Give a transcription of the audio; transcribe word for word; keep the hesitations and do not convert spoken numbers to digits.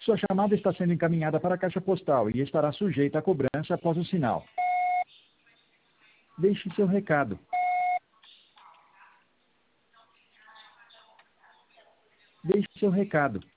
Sua chamada está sendo encaminhada para a caixa postal e estará sujeita a cobrança após o sinal. Deixe seu recado. Deixe seu recado.